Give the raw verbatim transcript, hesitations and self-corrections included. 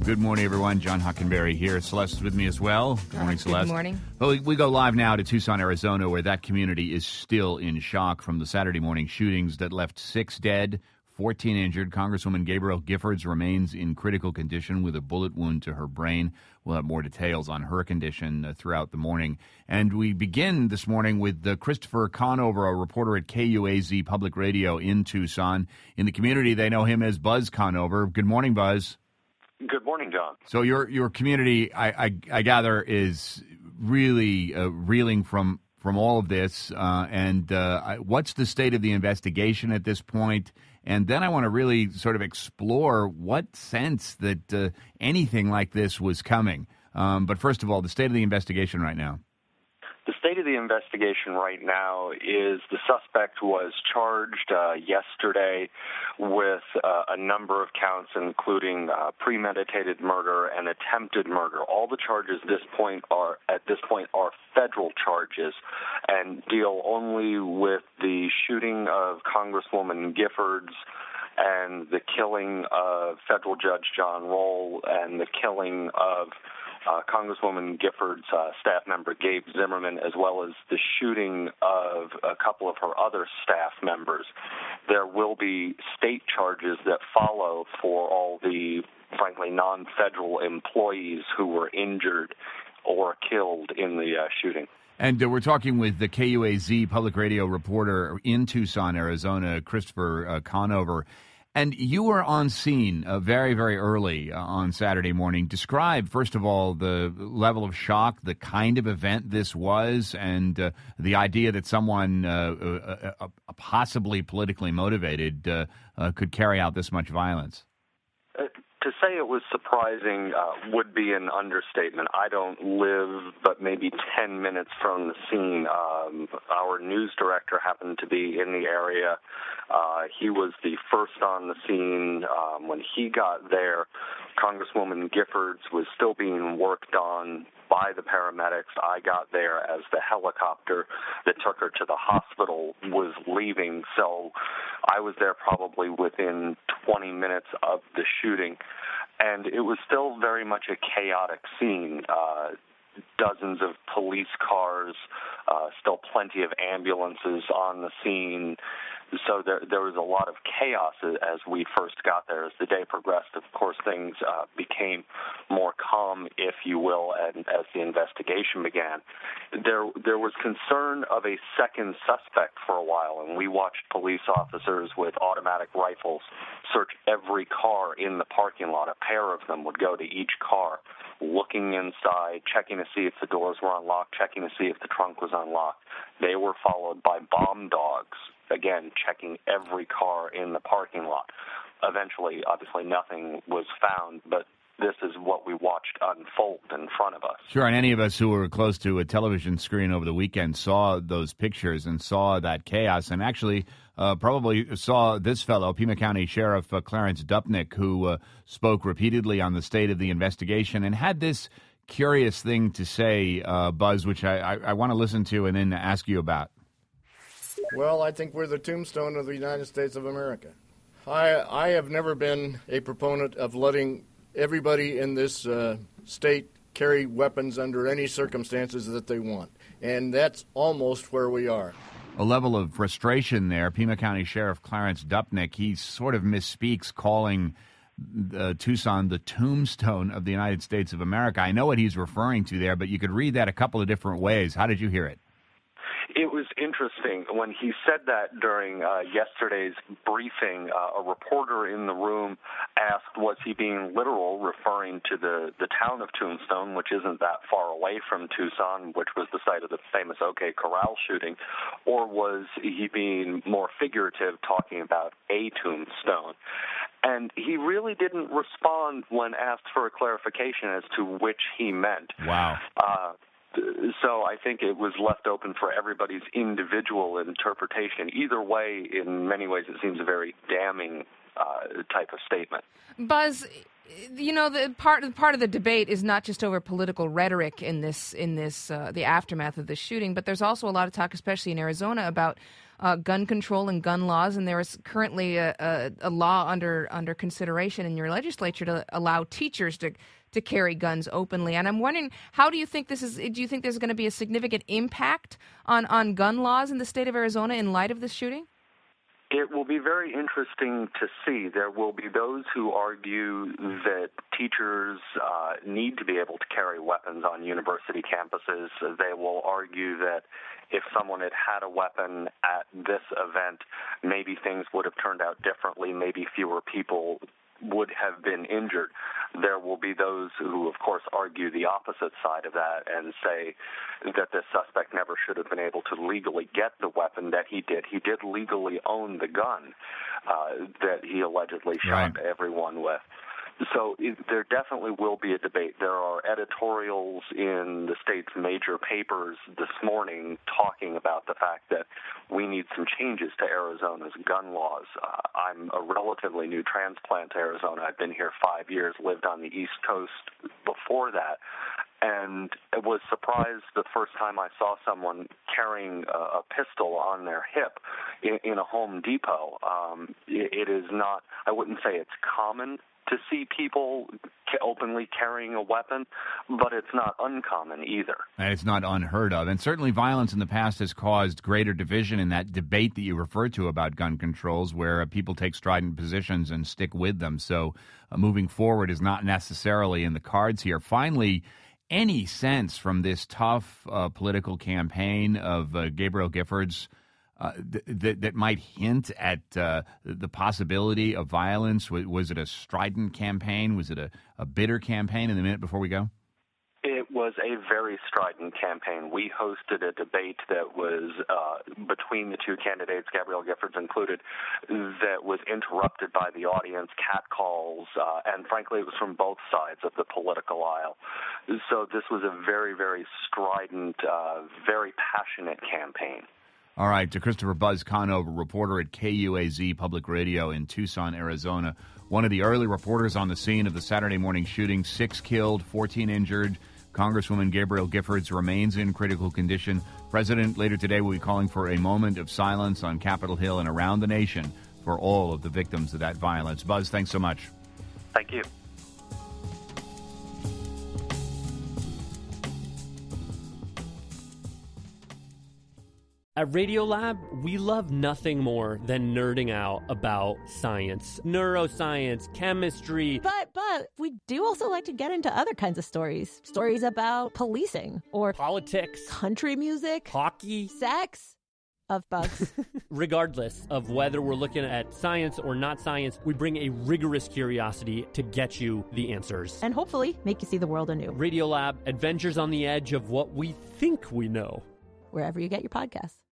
Good morning, everyone. John Hockenberry here. Celeste is with me as well. Good morning, uh, Celeste. Good morning. Well, we, we go live now to Tucson, Arizona, where that community is still in shock from the Saturday morning shootings that left six dead, fourteen injured. Congresswoman Gabrielle Giffords remains in critical condition with a bullet wound to her brain. We'll have more details on her condition uh, throughout the morning. And we begin this morning with uh, Christopher Conover, a reporter at K U A Z Public Radio in Tucson. In the community, they know him as Buzz Conover. Good morning, Buzz. Good morning, John. So your your community, I, I, I gather, is really uh, reeling from from all of this. Uh, and uh, what's the state of the investigation at this point? And then I want to really sort of explore what sense that uh, anything like this was coming. Um, but first of all, the state of the investigation right now. The state of the investigation right now is the suspect was charged uh, yesterday with uh, a number of counts, including uh, premeditated murder and attempted murder. All the charges this point are at this point are federal charges and deal only with the shooting of Congresswoman Giffords and the killing of federal judge John Roll and the killing of Uh, Congresswoman Giffords' uh, staff member Gabe Zimmerman, as well as the shooting of a couple of her other staff members. There will be state charges that follow for all the, frankly, non-federal employees who were injured or killed in the uh, shooting. And uh, we're talking with the K U A Z Public Radio reporter in Tucson, Arizona, Christopher uh, Conover. And you were on scene uh, very, very early uh, on Saturday morning. Describe, first of all, the level of shock, the kind of event this was, and uh, the idea that someone uh, uh, uh, possibly politically motivated uh, uh, could carry out this much violence. Uh, to say it was surprising uh, would be an understatement. I don't live but maybe ten minutes from the scene. Um, our news director happened to be in the area. Uh, he was the first on the scene. Um, when he got there, Congresswoman Giffords was still being worked on by the paramedics. I got there as the helicopter that took her to the hospital was leaving, so I was there probably within twenty minutes of the shooting, and it was still very much a chaotic scene. Uh, dozens of police cars, uh, still plenty of ambulances on the scene. So there, there was a lot of chaos as we first got there. As the day progressed, of course, things uh, became more calm, if you will, and as the investigation began. There, there was concern of a second suspect for a while, and we watched police officers with automatic rifles search every car in the parking lot. A pair of them would go to each car, looking inside, checking to see if the doors were unlocked, checking to see if the trunk was unlocked. They were followed by bomb dogs, again, checking every car in the parking lot. Eventually, obviously, nothing was found, but this is what we watched unfold in front of us. Sure, and any of us who were close to a television screen over the weekend saw those pictures and saw that chaos, and actually uh, probably saw this fellow, Pima County Sheriff uh, Clarence Dupnick, who uh, spoke repeatedly on the state of the investigation and had this curious thing to say, uh, Buzz, which I, I, I want to listen to and then ask you about. Well, I think we're the tombstone of the United States of America. I I have never been a proponent of letting everybody in this uh, state carry weapons under any circumstances that they want, and that's almost where we are. A level of frustration there. Pima County Sheriff Clarence Dupnick, he sort of misspeaks calling uh, Tucson the tombstone of the United States of America. I know what he's referring to there, but you could read that a couple of different ways. How did you hear it? It was interesting. When he said that during uh, yesterday's briefing, uh, a reporter in the room asked, was he being literal, referring to the, the town of Tombstone, which isn't that far away from Tucson, which was the site of the famous OK Corral shooting, or was he being more figurative, talking about a tombstone? And he really didn't respond when asked for a clarification as to which he meant. Wow. Uh, So I think it was left open for everybody's individual interpretation. Either way, in many ways, it seems a very damning uh, type of statement. Buzz, you know, the part part of the debate is not just over political rhetoric in this in this uh, the aftermath of the shooting, but there's also a lot of talk, especially in Arizona, about uh, gun control and gun laws. And there is currently a, a, a law under under consideration in your legislature to allow teachers to to carry guns openly. And I'm wondering, how do you think this is? Do you think there's going to be a significant impact on on gun laws in the state of Arizona in light of this shooting? It will be very interesting to see. There will be those who argue that teachers uh, need to be able to carry weapons on university campuses. They will argue that if someone had had a weapon at this event, maybe things would have turned out differently. Maybe fewer people would have been injured. There will be those who, of course, argue the opposite side of that and say that this suspect never should have been able to legally get the weapon that he did. He did legally own the gun uh, that he allegedly shot right. everyone with. So it, there definitely will be a debate. There are editorials in the state's major papers this morning talking about the fact that we need some changes to Arizona's gun laws. Uh, I'm a relatively new transplant to Arizona. I've been here five years, lived on the East Coast before that, and I was surprised the first time I saw someone carrying a, a pistol on their hip in, in a Home Depot. Um, it, it is not, I wouldn't say it's common to see people openly carrying a weapon, but it's not uncommon either. And it's not unheard of. And certainly violence in the past has caused greater division in that debate that you referred to about gun controls, where uh, people take strident positions and stick with them. So uh, moving forward is not necessarily in the cards here. Finally, any sense from this tough uh, political campaign of uh, Gabrielle Giffords Uh, th- th- that might hint at uh, the possibility of violence? W- was it a strident campaign? Was it a, a bitter campaign in the minute before we go? It was a very strident campaign. We hosted a debate that was uh, between the two candidates, Gabrielle Giffords included, that was interrupted by the audience, catcalls, uh, and frankly, it was from both sides of the political aisle. So this was a very, very strident, uh, very passionate campaign. All right, to Christopher Buzz Conover, reporter at K U A Z Public Radio in Tucson, Arizona. One of the early reporters on the scene of the Saturday morning shooting, six killed, fourteen injured. Congresswoman Gabrielle Giffords remains in critical condition. President later today will be calling for a moment of silence on Capitol Hill and around the nation for all of the victims of that violence. Buzz, thanks so much. Thank you. At Radiolab, we love nothing more than nerding out about science, neuroscience, chemistry. But, but, we do also like to get into other kinds of stories. Stories about policing or politics, country music, hockey, sex, of bugs. Regardless of whether we're looking at science or not science, we bring a rigorous curiosity to get you the answers. And hopefully make you see the world anew. Radiolab, adventures on the edge of what we think we know. Wherever you get your podcasts.